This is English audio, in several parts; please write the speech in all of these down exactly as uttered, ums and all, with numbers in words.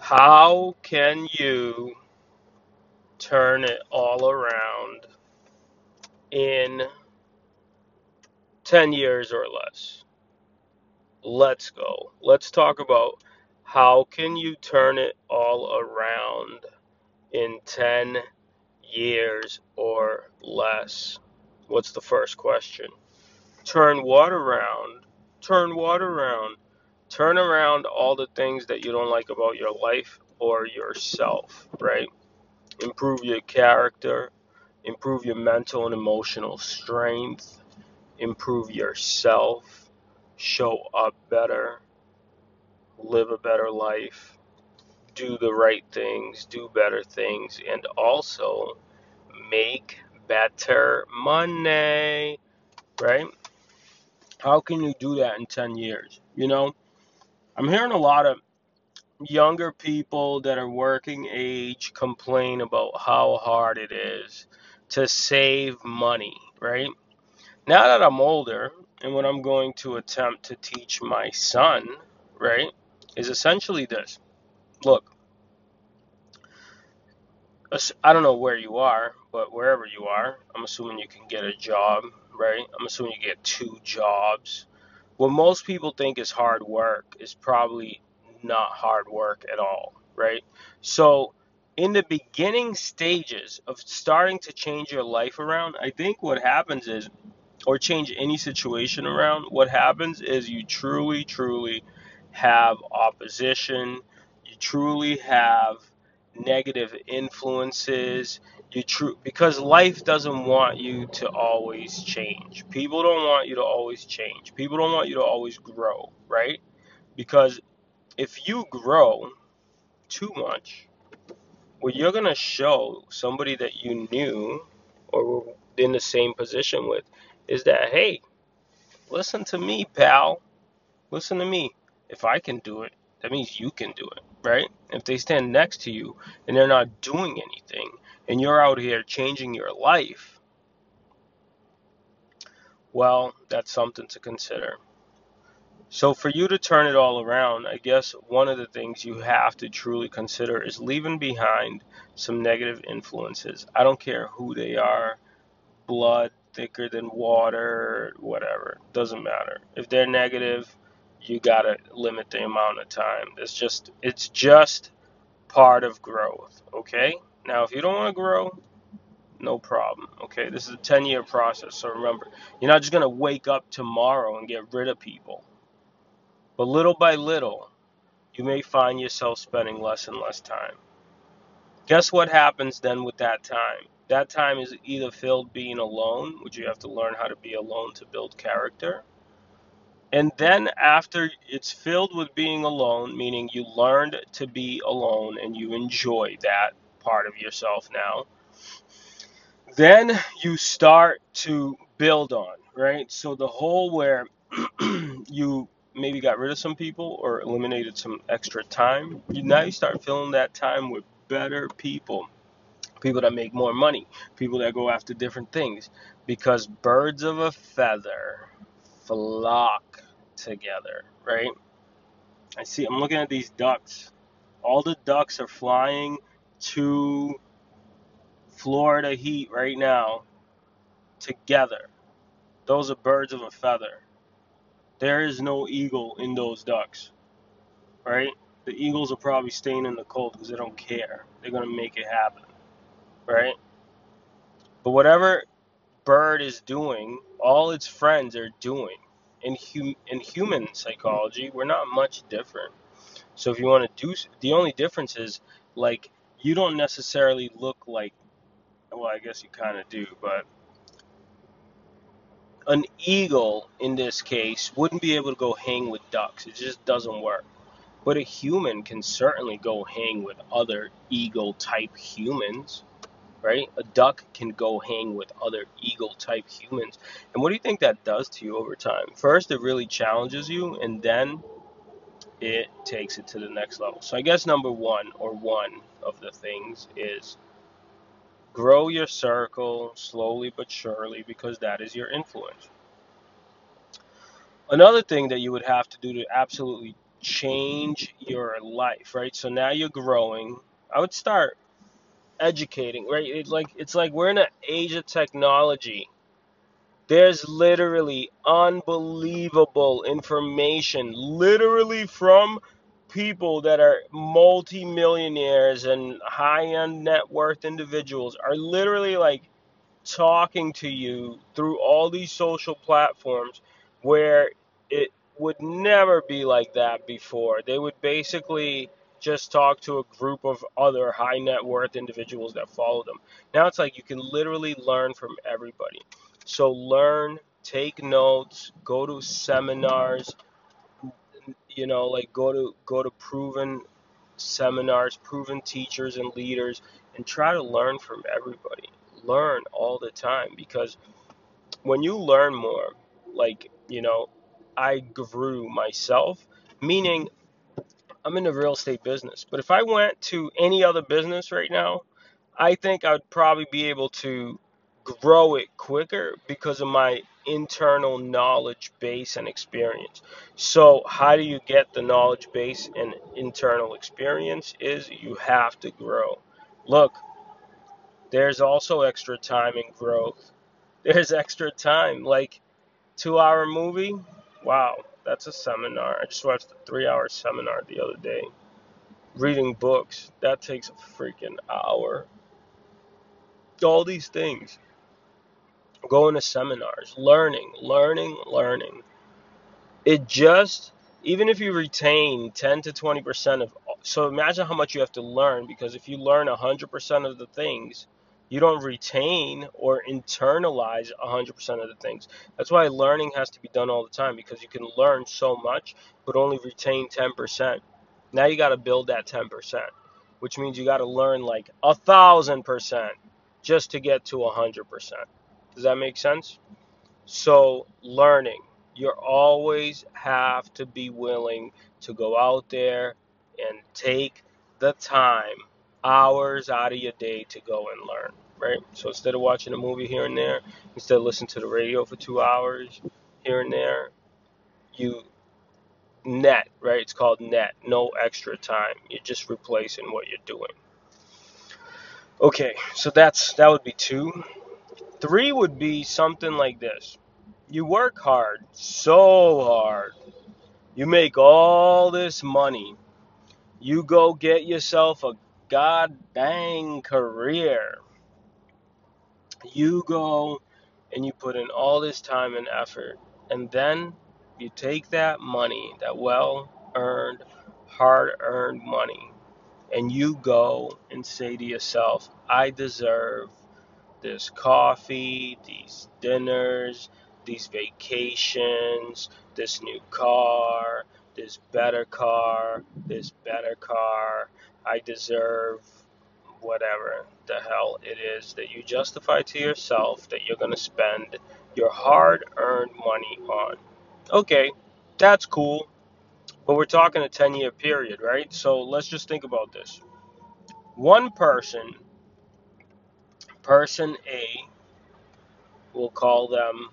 How can you turn it all around in ten years or less? Let's go. Let's talk about how can you turn it all around in ten years or less? What's the first question? Turn what around? Turn what around? Turn around all the things that you don't like about your life or yourself, right? Improve your character, improve your mental and emotional strength, improve yourself, show up better, live a better life, do the right things, do better things, and also make better money, right? How can you do that in ten years? You know, I'm hearing a lot of younger people that are working age complain about how hard it is to save money, right? Now that I'm older, and what I'm going to attempt to teach my son, right, is essentially this. Look, I don't know where you are, but wherever you are, I'm assuming you can get a job, right? I'm assuming you get two jobs. What most people think is hard work is probably not hard work at all, right? So, in the beginning stages of starting to change your life around, I think what happens is, or change any situation around, what happens is you truly, truly have opposition. You truly have negative influences. You true because life doesn't want you to always change. People don't want you to always change. People don't want you to always grow, right? Because if you grow too much, what you're going to show somebody that you knew or were in the same position with is that, hey, listen to me, pal. Listen to me. If I can do it, that means you can do it, right? If they stand next to you and they're not doing anything and you're out here changing your life, well, that's something to consider. So for you to turn it all around, I guess one of the things you have to truly consider is leaving behind some negative influences. I don't care who they are, blood thicker than water, whatever. Doesn't matter. If they're negative, you gotta limit the amount of time. It's just it's just part of growth. Okay? Now if you don't want to grow, no problem. Okay, this is a ten year process. So remember, you're not just gonna wake up tomorrow and get rid of people. But little by little, you may find yourself spending less and less time. Guess what happens then with that time? That time is either filled being alone, which you have to learn how to be alone to build character. And then after it's filled with being alone, meaning you learned to be alone and you enjoy that part of yourself now, then you start to build on, right? So the whole where you maybe got rid of some people or eliminated some extra time, you now you start filling that time with better people, people that make more money, people that go after different things, because birds of a feather flock together, right? I see, I'm looking at these ducks. All the ducks are flying to Florida heat right now together. Those are birds of a feather. There is no eagle in those ducks, right? The eagles are probably staying in the cold because they don't care. They're going to make it happen, right? But whatever bird is doing, all its friends are doing. In, hum- in human psychology, we're not much different. So if you want to do, the only difference is, like, you don't necessarily look like, well, I guess you kind of do, but an eagle in this case wouldn't be able to go hang with ducks. It just doesn't work. But a human can certainly go hang with other eagle type humans, right? A duck can go hang with other eagle type humans. And what do you think that does to you over time? First, it really challenges you, and then it takes it to the next level. So I guess number one, or one of the things, is grow your circle slowly but surely, because that is your influence. Another thing that you would have to do to absolutely change your life, right? So now you're growing. I would start educating, right? It's like it's like we're in an age of technology. There's literally unbelievable information, literally from people that are multimillionaires and high-end net worth individuals are literally like talking to you through all these social platforms where it would never be like that before. They would basically just talk to a group of other high net worth individuals that follow them. Now it's like you can literally learn from everybody. So learn, take notes, go to seminars, you know, like go to go to proven seminars, proven teachers and leaders, and try to learn from everybody. Learn all the time, because when you learn more, like, you know, I grew myself, meaning I'm in the real estate business. But if I went to any other business right now, I think I'd probably be able to grow it quicker because of my internal knowledge base and experience. So, how do you get the knowledge base and internal experience? Is you have to grow. Look, there's also extra time in growth. There's extra time. Like, two hour movie? Wow, that's a seminar. I just watched a three hour seminar the other day. Reading books, that takes a freaking hour. All these things. Going to seminars, learning, learning, learning. It just, even if you retain ten to twenty percent of, so imagine how much you have to learn, because if you learn one hundred percent of the things, you don't retain or internalize one hundred percent of the things. That's why learning has to be done all the time, because you can learn so much, but only retain ten percent. Now you got to build that ten percent, which means you got to learn like a thousand percent just to get to one hundred percent. Does that make sense? So, learning. You always have to be willing to go out there and take the time, hours out of your day to go and learn, right? So, instead of watching a movie here and there, instead of listening to the radio for two hours here and there, you net, right? It's called net, no extra time. You're just replacing what you're doing. Okay, so that's that would be two. Three would be something like this. You work hard, so hard. You make all this money. You go get yourself a god dang career. You go and you put in all this time and effort. And then you take that money, that well earned, hard earned money, and you go and say to yourself, I deserve this coffee, these dinners, these vacations, this new car, this better car, this better car. I deserve whatever the hell it is that you justify to yourself that you're going to spend your hard earned money on. Okay, that's cool, but we're talking a ten year period, right? So let's just think about this. One person, person A, we'll call them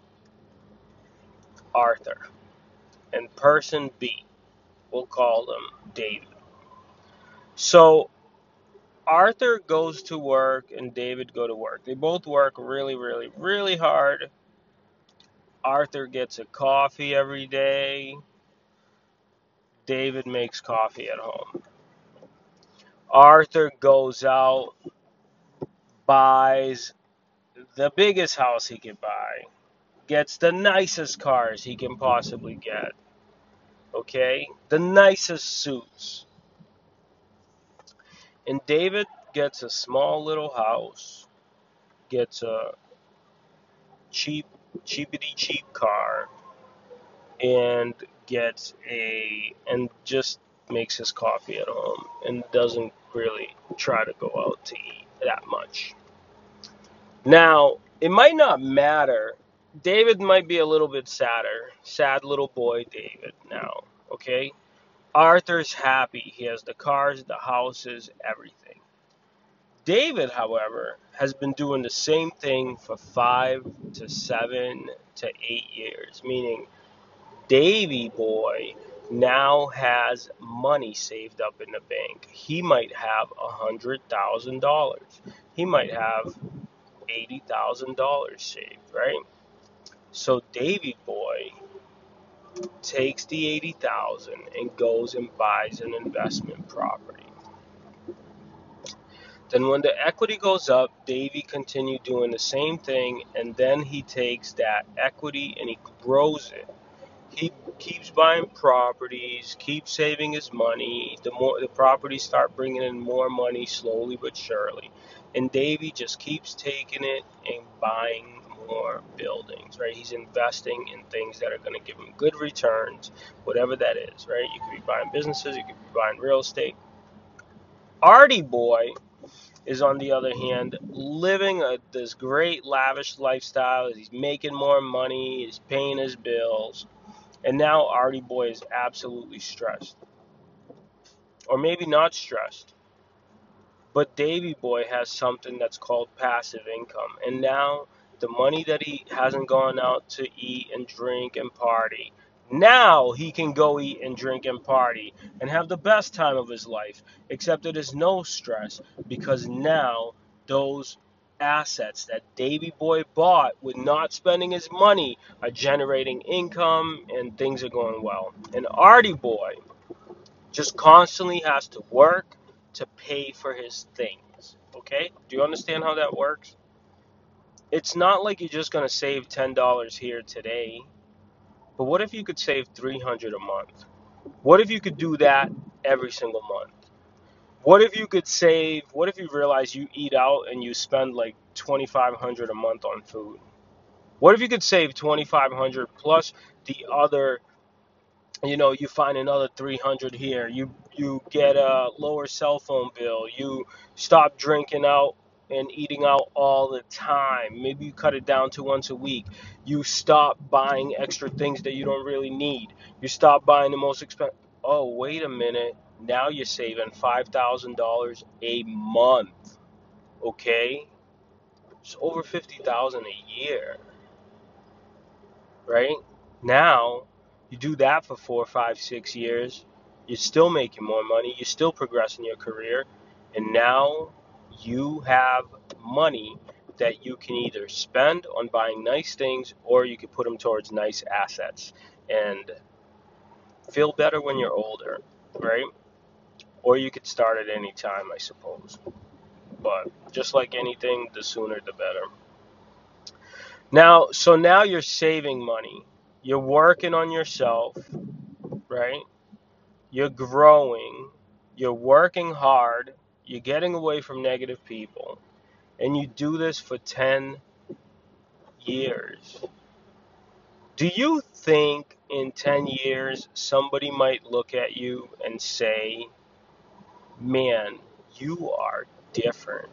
Arthur, and person B, we'll call them David. So Arthur goes to work and David go to work. They both work really, really, really hard. Arthur gets a coffee every day. David makes coffee at home. Arthur goes out, buys the biggest house he can buy, gets the nicest cars he can possibly get, okay? The nicest suits. And David gets a small little house, gets a cheap, cheapity cheap car, and gets a, and just makes his coffee at home and doesn't really try to go out to eat that much. Now, it might not matter. David might be a little bit sadder. Sad little boy David now, okay? Arthur's happy. He has the cars, the houses, everything. David, however, has been doing the same thing for five to seven to eight years, meaning Davy boy now has money saved up in the bank. He might have one hundred thousand dollars. He might have eighty thousand dollars saved, right? So Davy Boy takes the eighty thousand dollars and goes and buys an investment property. Then when the equity goes up, Davy continued doing the same thing, and then he takes that equity and he grows it. He keeps buying properties, keeps saving his money. The more the properties start bringing in more money slowly but surely, and Davy just keeps taking it and buying more buildings. Right? He's investing in things that are going to give him good returns, whatever that is. Right? You could be buying businesses, you could be buying real estate. Artie Boy is, on the other hand, living a, this great lavish lifestyle. He's making more money, he's paying his bills. And now Artie Boy is absolutely stressed. Or maybe not stressed. But Davy Boy has something that's called passive income. And now the money that he hasn't gone out to eat and drink and party, now he can go eat and drink and party and have the best time of his life. Except it is no stress, because now those assets that Davy Boy bought with not spending his money are generating income and things are going well. And Artie Boy just constantly has to work to pay for his things. Okay? Do you understand how that works? It's not like you're just going to save ten dollars here today. But what if you could save three hundred dollars a month? What if you could do that every single month? What if you could save, what if you realize you eat out and you spend like twenty-five hundred dollars a month on food? What if you could save twenty-five hundred dollars plus the other, you know, you find another three hundred dollars here. You you get a lower cell phone bill. You stop drinking out and eating out all the time. Maybe you cut it down to once a week. You stop buying extra things that you don't really need. You stop buying the most expensive. Oh, wait a minute. Now you're saving five thousand dollars a month. Okay? It's over fifty thousand dollars a year. Right? Now, you do that for four, five, six years, you're still making more money, you're still progressing your career, and now you have money that you can either spend on buying nice things or you can put them towards nice assets and feel better when you're older, right? Or you could start at any time, I suppose. But just like anything, the sooner the better. Now, so now you're saving money. You're working on yourself, right? You're growing. You're working hard. You're getting away from negative people. And you do this for ten years. Do you think in ten years somebody might look at you and say, man, you are different,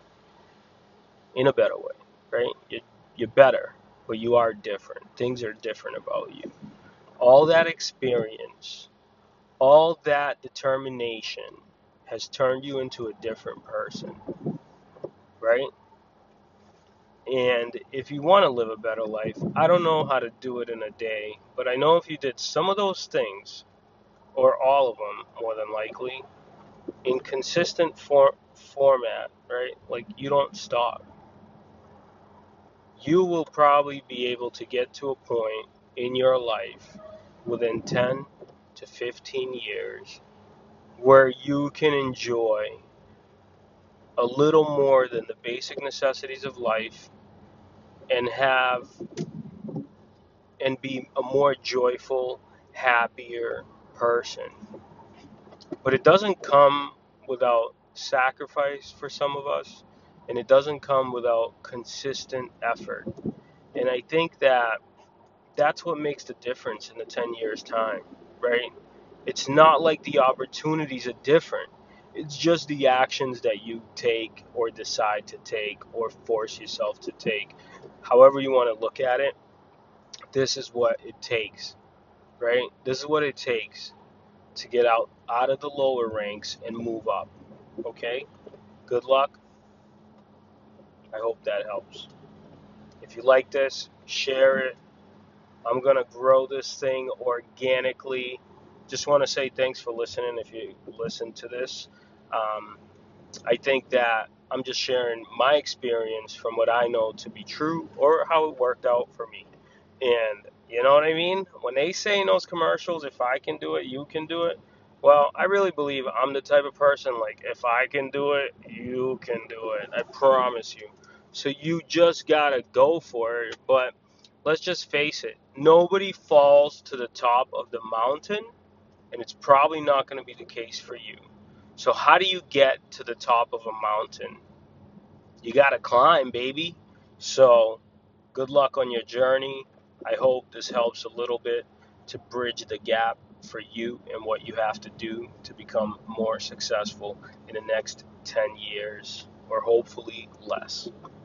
in a better way, right? You're, you're better, but you are different. Things are different about you. All that experience, all that determination has turned you into a different person, right? And if you want to live a better life, I don't know how to do it in a day, but I know if you did some of those things, or all of them, more than likely, in consistent for- format, right? Like you don't stop. You will probably be able to get to a point in your life within ten to fifteen years where you can enjoy a little more than the basic necessities of life and have and be a more joyful, happier person. But it doesn't come without sacrifice for some of us, and it doesn't come without consistent effort. And I think that that's what makes the difference in the ten years time, right? It's not like the opportunities are different. It's just the actions that you take or decide to take or force yourself to take. However you want to look at it, this is what it takes, right? This is what it takes to get out out of the lower ranks and move up. Okay? Good luck. I hope that helps. If you like this, share it. I'm going to grow this thing organically just want to say thanks for listening. If you listen to this, um, I think that I'm just sharing my experience from what I know to be true or how it worked out for me. And you know what I mean? When they say in those commercials, if I can do it, you can do it. Well, I really believe I'm the type of person, like, if I can do it, you can do it. I promise you. So you just gotta go for it. But let's just face it, nobody falls to the top of the mountain, and it's probably not going to be the case for you. So how do you get to the top of a mountain? You got to climb, baby. So good luck on your journey. I hope this helps a little bit to bridge the gap for you and what you have to do to become more successful in the next ten years, or hopefully less.